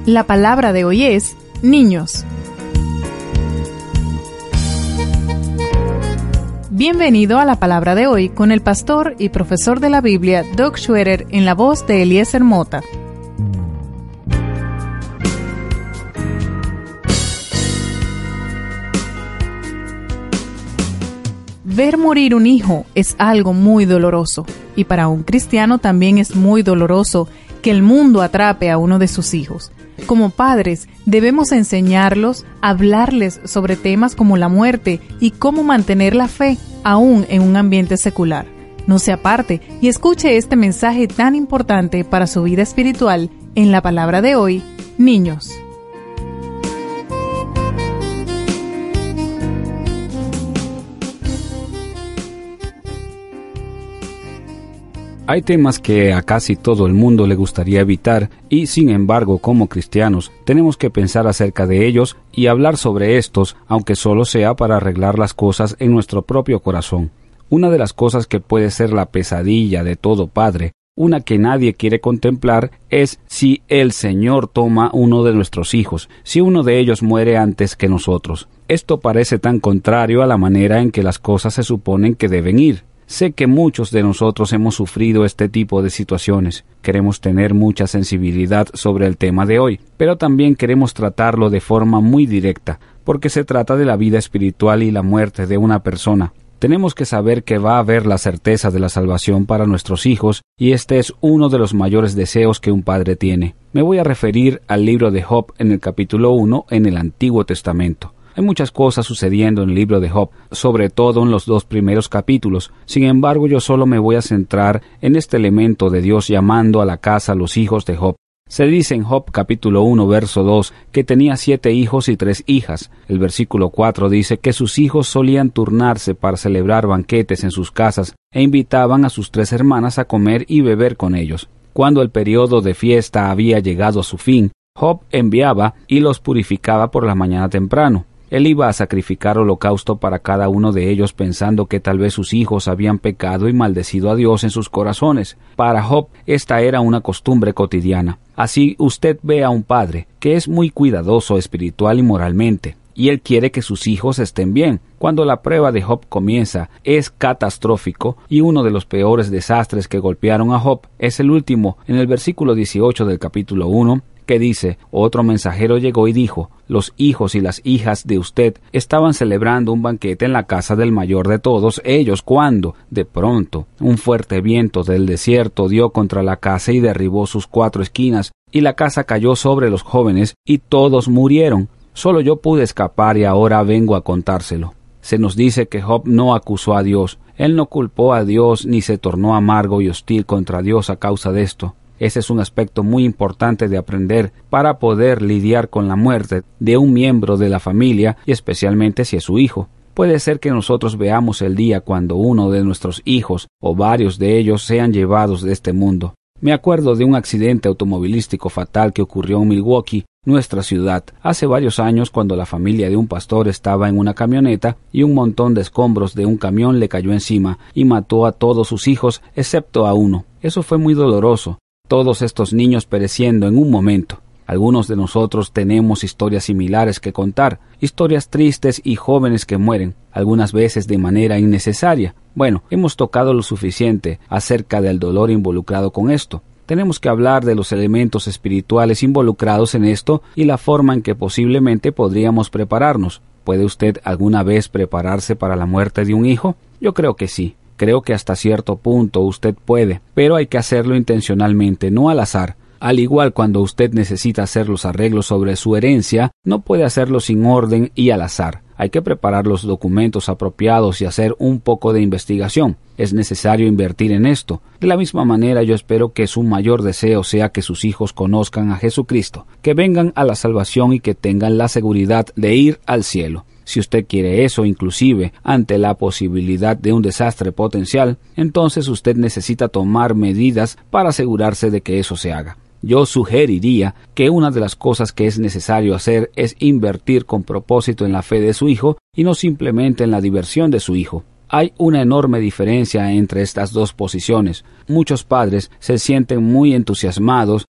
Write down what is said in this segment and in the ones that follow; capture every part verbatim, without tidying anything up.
La palabra de hoy es niños. Bienvenido a la palabra de hoy con el pastor y profesor de la Biblia, Doug Schwerer, en la voz de Eliezer Mota. Ver morir un hijo es algo muy doloroso, y para un cristiano también es muy doloroso que el mundo atrape a uno de sus hijos. Como padres, debemos enseñarlos, hablarles sobre temas como la muerte y cómo mantener la fe, aún en un ambiente secular. No se aparte y escuche este mensaje tan importante para su vida espiritual en la palabra de hoy, niños. Hay temas que a casi todo el mundo le gustaría evitar y, sin embargo, como cristianos, tenemos que pensar acerca de ellos y hablar sobre estos, aunque solo sea para arreglar las cosas en nuestro propio corazón. Una de las cosas que puede ser la pesadilla de todo padre, una que nadie quiere contemplar, es si el Señor toma uno de nuestros hijos, si uno de ellos muere antes que nosotros. Esto parece tan contrario a la manera en que las cosas se suponen que deben ir. Sé que muchos de nosotros hemos sufrido este tipo de situaciones. Queremos tener mucha sensibilidad sobre el tema de hoy, pero también queremos tratarlo de forma muy directa, porque se trata de la vida espiritual y la muerte de una persona. Tenemos que saber que va a haber la certeza de la salvación para nuestros hijos, y este es uno de los mayores deseos que un padre tiene. Me voy a referir al libro de Job en el capítulo uno en el Antiguo Testamento. Hay muchas cosas sucediendo en el libro de Job, sobre todo en los dos primeros capítulos. Sin embargo, yo solo me voy a centrar en este elemento de Dios llamando a la casa a los hijos de Job. Se dice en Job capítulo uno, verso dos, que tenía siete hijos y tres hijas. El versículo cuatro dice que sus hijos solían turnarse para celebrar banquetes en sus casas e invitaban a sus tres hermanas a comer y beber con ellos. Cuando el periodo de fiesta había llegado a su fin, Job enviaba y los purificaba por la mañana temprano. Él iba a sacrificar holocausto para cada uno de ellos pensando que tal vez sus hijos habían pecado y maldecido a Dios en sus corazones. Para Job esta era una costumbre cotidiana. Así usted ve a un padre que es muy cuidadoso espiritual y moralmente, y él quiere que sus hijos estén bien. Cuando la prueba de Job comienza, es catastrófico, y uno de los peores desastres que golpearon a Job es el último, en el versículo dieciocho del capítulo uno, que dice: otro mensajero llegó y dijo, los hijos y las hijas de usted estaban celebrando un banquete en la casa del mayor de todos ellos, cuando, de pronto, un fuerte viento del desierto dio contra la casa y derribó sus cuatro esquinas, y la casa cayó sobre los jóvenes, y todos murieron. Solo yo pude escapar y ahora vengo a contárselo. Se nos dice que Job no acusó a Dios, él no culpó a Dios ni se tornó amargo y hostil contra Dios a causa de esto. Ese es un aspecto muy importante de aprender para poder lidiar con la muerte de un miembro de la familia y especialmente si es su hijo. Puede ser que nosotros veamos el día cuando uno de nuestros hijos o varios de ellos sean llevados de este mundo. Me acuerdo de un accidente automovilístico fatal que ocurrió en Milwaukee, nuestra ciudad, hace varios años cuando la familia de un pastor estaba en una camioneta y un montón de escombros de un camión le cayó encima y mató a todos sus hijos excepto a uno. Eso fue muy doloroso. Todos estos niños pereciendo en un momento. Algunos de nosotros tenemos historias similares que contar, historias tristes y jóvenes que mueren, algunas veces de manera innecesaria. Bueno, hemos tocado lo suficiente acerca del dolor involucrado con esto. Tenemos que hablar de los elementos espirituales involucrados en esto y la forma en que posiblemente podríamos prepararnos. ¿Puede usted alguna vez prepararse para la muerte de un hijo? Yo creo que sí. Creo que hasta cierto punto usted puede, pero hay que hacerlo intencionalmente, no al azar. Al igual cuando usted necesita hacer los arreglos sobre su herencia, no puede hacerlo sin orden y al azar. Hay que preparar los documentos apropiados y hacer un poco de investigación. Es necesario invertir en esto. De la misma manera, yo espero que su mayor deseo sea que sus hijos conozcan a Jesucristo, que vengan a la salvación y que tengan la seguridad de ir al cielo. Si usted quiere eso, inclusive ante la posibilidad de un desastre potencial, entonces usted necesita tomar medidas para asegurarse de que eso se haga. Yo sugeriría que una de las cosas que es necesario hacer es invertir con propósito en la fe de su hijo y no simplemente en la diversión de su hijo. Hay una enorme diferencia entre estas dos posiciones. Muchos padres se sienten muy entusiasmados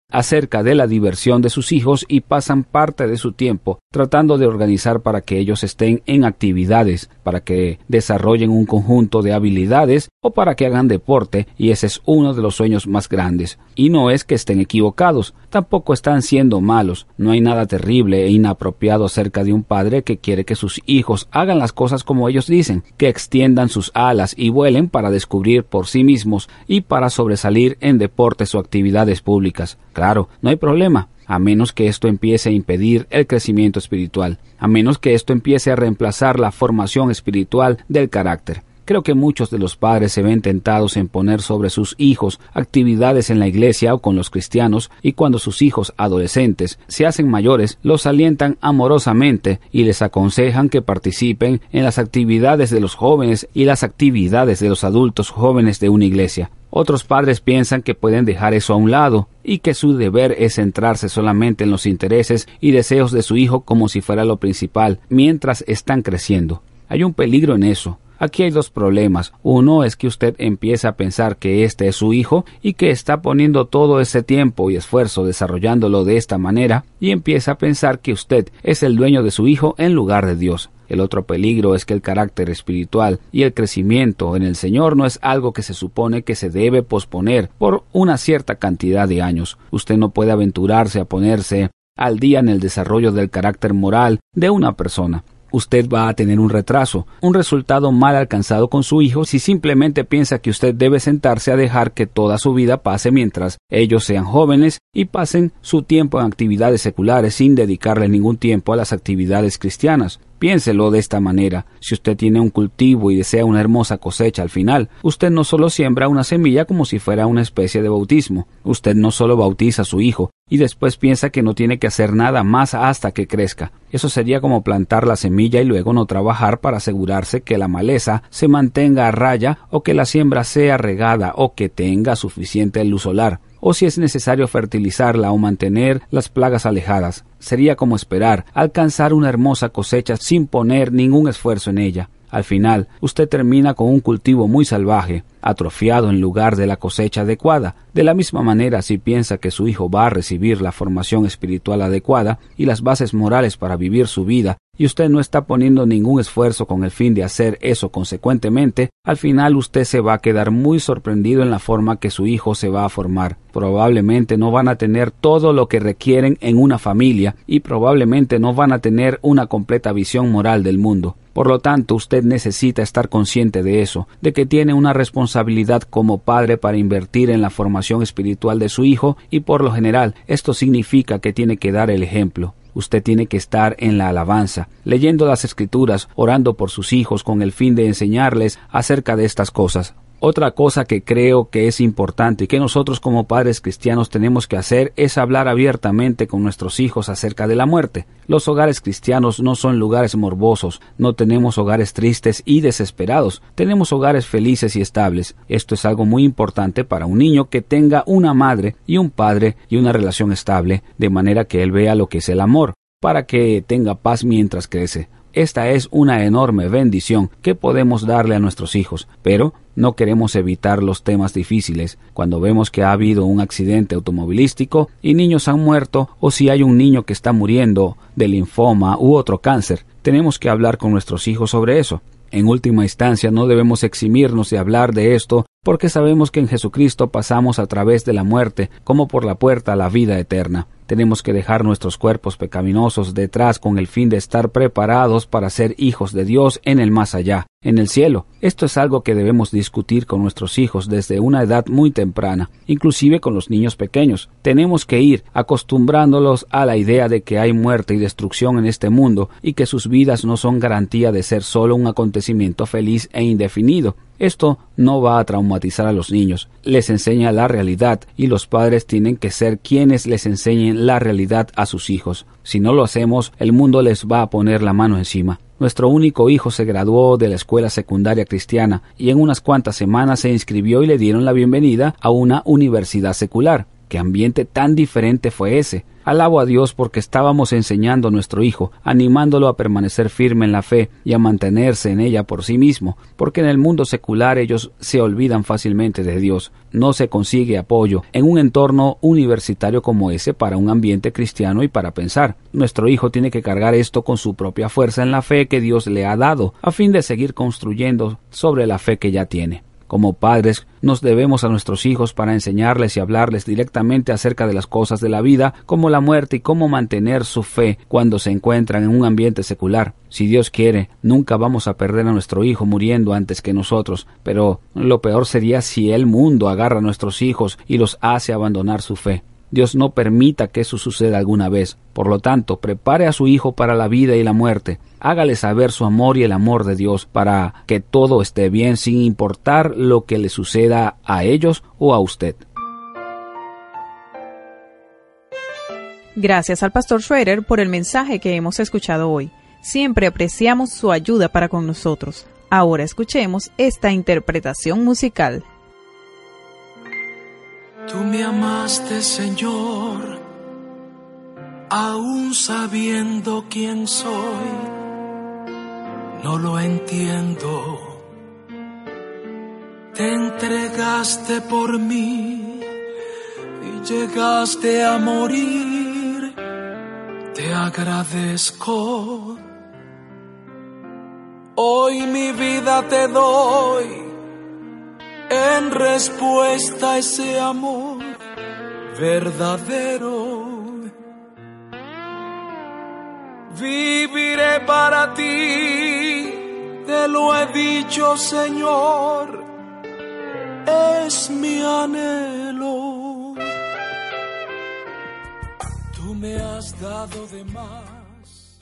acerca de la diversión de sus hijos y pasan parte de su tiempo tratando de organizar para que ellos estén en actividades, para que desarrollen un conjunto de habilidades o para que hagan deporte, y ese es uno de los sueños más grandes. Y no es que estén equivocados, tampoco están siendo malos. No hay nada terrible e inapropiado acerca de un padre que quiere que sus hijos hagan las cosas como ellos dicen, que extiendan sus alas y vuelen para descubrir por sí mismos y para sobresalir en deportes o actividades públicas. Claro, no hay problema, a menos que esto empiece a impedir el crecimiento espiritual, a menos que esto empiece a reemplazar la formación espiritual del carácter. Creo que muchos de los padres se ven tentados en poner sobre sus hijos actividades en la iglesia o con los cristianos, y cuando sus hijos adolescentes se hacen mayores, los alientan amorosamente y les aconsejan que participen en las actividades de los jóvenes y las actividades de los adultos jóvenes de una iglesia. Otros padres piensan que pueden dejar eso a un lado y que su deber es centrarse solamente en los intereses y deseos de su hijo como si fuera lo principal mientras están creciendo. Hay un peligro en eso. Aquí hay dos problemas. Uno es que usted empieza a pensar que este es su hijo y que está poniendo todo ese tiempo y esfuerzo desarrollándolo de esta manera, y empieza a pensar que usted es el dueño de su hijo en lugar de Dios. El otro peligro es que el carácter espiritual y el crecimiento en el Señor no es algo que se supone que se debe posponer por una cierta cantidad de años. Usted no puede aventurarse a ponerse al día en el desarrollo del carácter moral de una persona. Usted va a tener un retraso, un resultado mal alcanzado con su hijo si simplemente piensa que usted debe sentarse a dejar que toda su vida pase mientras ellos sean jóvenes y pasen su tiempo en actividades seculares sin dedicarle ningún tiempo a las actividades cristianas. Piénselo de esta manera. Si usted tiene un cultivo y desea una hermosa cosecha al final, usted no solo siembra una semilla como si fuera una especie de bautismo. Usted no solo bautiza a su hijo y después piensa que no tiene que hacer nada más hasta que crezca. Eso sería como plantar la semilla y luego no trabajar para asegurarse que la maleza se mantenga a raya o que la siembra sea regada o que tenga suficiente luz solar, o si es necesario fertilizarla o mantener las plagas alejadas. Sería como esperar alcanzar una hermosa cosecha sin poner ningún esfuerzo en ella. Al final, usted termina con un cultivo muy salvaje, atrofiado en lugar de la cosecha adecuada. De la misma manera, si piensa que su hijo va a recibir la formación espiritual adecuada y las bases morales para vivir su vida, y usted no está poniendo ningún esfuerzo con el fin de hacer eso consecuentemente, al final usted se va a quedar muy sorprendido en la forma que su hijo se va a formar. Probablemente no van a tener todo lo que requieren en una familia y probablemente no van a tener una completa visión moral del mundo. Por lo tanto, usted necesita estar consciente de eso, de que tiene una responsabilidad como padre para invertir en la formación espiritual de su hijo, y por lo general esto significa que tiene que dar el ejemplo. Usted tiene que estar en la alabanza, leyendo las Escrituras, orando por sus hijos con el fin de enseñarles acerca de estas cosas. Otra cosa que creo que es importante y que nosotros como padres cristianos tenemos que hacer es hablar abiertamente con nuestros hijos acerca de la muerte. Los hogares cristianos no son lugares morbosos, no tenemos hogares tristes y desesperados, tenemos hogares felices y estables. Esto es algo muy importante para un niño, que tenga una madre y un padre y una relación estable, de manera que él vea lo que es el amor, para que tenga paz mientras crece. Esta es una enorme bendición que podemos darle a nuestros hijos, pero no queremos evitar los temas difíciles. Cuando vemos que ha habido un accidente automovilístico y niños han muerto, o si hay un niño que está muriendo de linfoma u otro cáncer, tenemos que hablar con nuestros hijos sobre eso. En última instancia, no debemos eximirnos de hablar de esto, porque sabemos que en Jesucristo pasamos a través de la muerte como por la puerta a la vida eterna. Tenemos que dejar nuestros cuerpos pecaminosos detrás con el fin de estar preparados para ser hijos de Dios en el más allá, en el cielo. Esto es algo que debemos discutir con nuestros hijos desde una edad muy temprana, inclusive con los niños pequeños. Tenemos que ir acostumbrándolos a la idea de que hay muerte y destrucción en este mundo y que sus vidas no son garantía de ser solo un acontecimiento feliz e indefinido. Esto no va a traumatizar a los niños, les enseña la realidad, y los padres tienen que ser quienes les enseñen la realidad a sus hijos. Si no lo hacemos, el mundo les va a poner la mano encima. Nuestro único hijo se graduó de la escuela secundaria cristiana y en unas cuantas semanas se inscribió y le dieron la bienvenida a una universidad secular. ¿Qué ambiente tan diferente fue ese? Alabo a Dios porque estábamos enseñando a nuestro hijo, animándolo a permanecer firme en la fe y a mantenerse en ella por sí mismo, porque en el mundo secular ellos se olvidan fácilmente de Dios. No se consigue apoyo en un entorno universitario como ese para un ambiente cristiano y para pensar. Nuestro hijo tiene que cargar esto con su propia fuerza en la fe que Dios le ha dado, a fin de seguir construyendo sobre la fe que ya tiene. Como padres, nos debemos a nuestros hijos para enseñarles y hablarles directamente acerca de las cosas de la vida, como la muerte y cómo mantener su fe cuando se encuentran en un ambiente secular. Si Dios quiere, nunca vamos a perder a nuestro hijo muriendo antes que nosotros, pero lo peor sería si el mundo agarra a nuestros hijos y los hace abandonar su fe. Dios no permita que eso suceda alguna vez. Por lo tanto, prepare a su hijo para la vida y la muerte. Hágale saber su amor y el amor de Dios para que todo esté bien sin importar lo que le suceda a ellos o a usted. Gracias al pastor Schroeder por el mensaje que hemos escuchado hoy. Siempre apreciamos su ayuda para con nosotros. Ahora escuchemos esta interpretación musical. Tú me amaste, Señor, aún sabiendo quién soy. No lo entiendo. Te entregaste por mí y llegaste a morir. Te agradezco. Hoy mi vida te doy en respuesta a ese amor verdadero. Viviré para ti, te lo he dicho, Señor, es mi anhelo. Tú me has dado de más.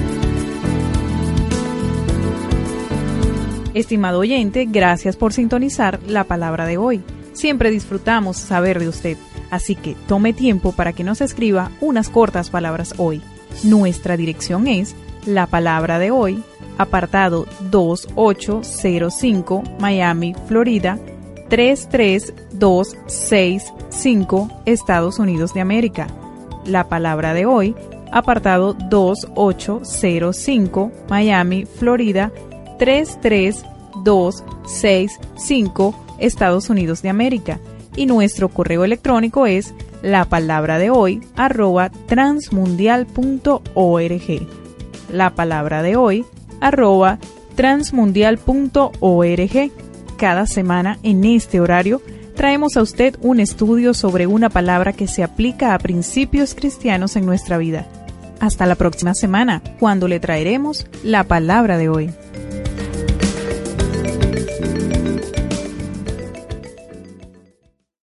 Estimado oyente, gracias por sintonizar la palabra de hoy. Siempre disfrutamos saber de usted, así que tome tiempo para que nos escriba unas cortas palabras hoy. Nuestra dirección es La Palabra de Hoy, apartado dos ocho cero cinco, Miami, Florida, tres tres dos seis cinco, Estados Unidos de América. La Palabra de Hoy, apartado dos ocho cero cinco, Miami, Florida, tres tres dos seis cinco, Estados Unidos de América. Y nuestro correo electrónico es la palabra de hoy arroba transmundial punto org. La palabra de hoy arroba transmundial punto org. Cada semana en este horario traemos a usted un estudio sobre una palabra que se aplica a principios cristianos en nuestra vida. Hasta la próxima semana, cuando le traeremos la palabra de hoy.